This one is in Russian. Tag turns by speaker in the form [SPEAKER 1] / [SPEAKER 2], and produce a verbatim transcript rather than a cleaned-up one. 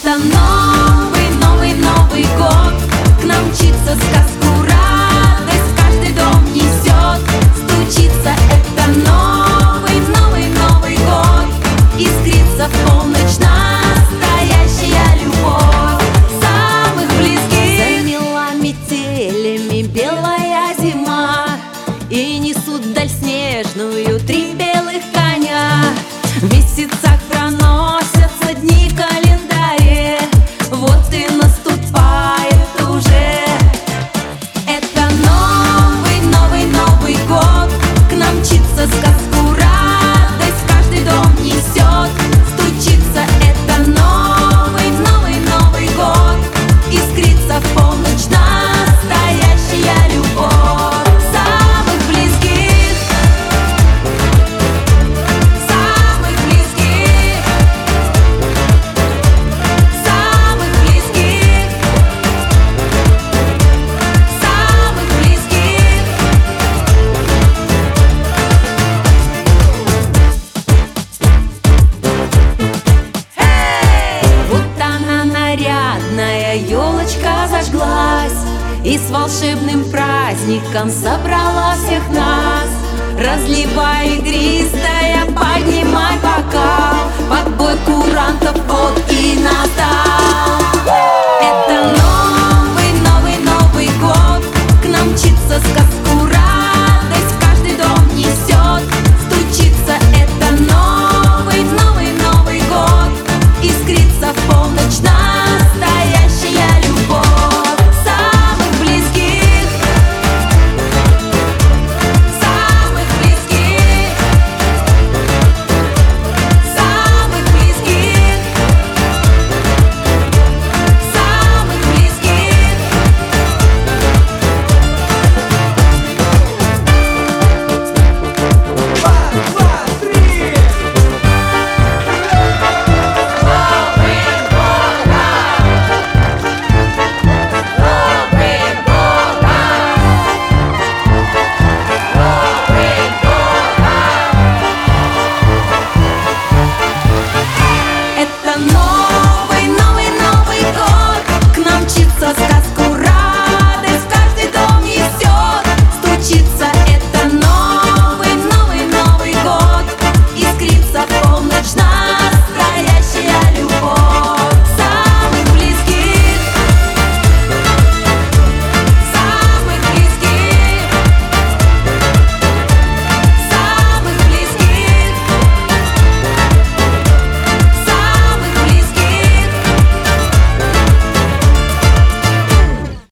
[SPEAKER 1] Это новый, новый, Новый год. К нам мчится сказку радость, каждый дом несет, стучится. Это новый, новый, Новый год. Искрится в полночь настоящая любовь самых близких. Замела метелями белая зима, и несут даль снежную три белых коня. В месяцах проносятся дни в календаре, вот и наступает уже. Это новый, новый, Новый год. К нам мчится сказку радость, каждый дом несет, стучится. Это новый, новый, Новый год. Искрится в полночь настоящая любовь самых близких, самых близких, самых близких, самых близких. Эй! Вот она, нарядная елочка, зажглась и с волшебным праздником собрала всех нас. Разливай игристая, поднимай бокал, под бой курантов вот и настал. Это